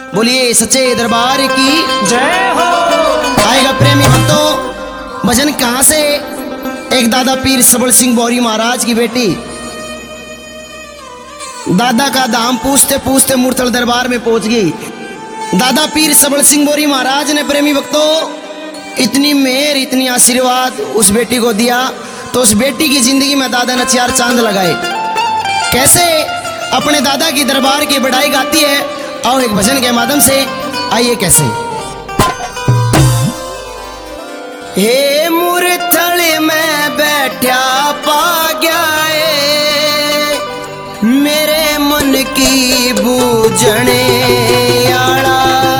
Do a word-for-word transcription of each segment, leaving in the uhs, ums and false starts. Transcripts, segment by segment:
बोलिए सच्चे दरबार की जय हो। आएगा प्रेमी भक्तों, भजन कहां से? एक दादा पीर सबल सिंह बोरी महाराज की बेटी दादा का धाम पूछते पूछते मूर्तल दरबार में पहुंच गई। दादा पीर सबल सिंह बोरी महाराज ने प्रेमी भक्तों इतनी मेहर इतनी आशीर्वाद उस बेटी को दिया, तो उस बेटी की जिंदगी में दादा ने चार चांद लगाए। कैसे अपने दादा की दरबार की बढ़ाई गाती है, आओ एक भजन के माध्यम से। आइए कैसे। हे मूर्तल में बैठा पा गया मेरे मन की बूझने आड़ा।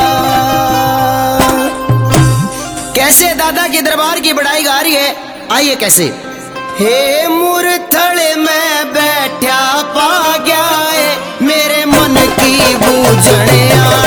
कैसे दादा की दरबार की बढ़ाई गा रही है, आइए कैसे। हे मूर्तल में बैठा पा गया मेरे मन की बूझने आड़ा।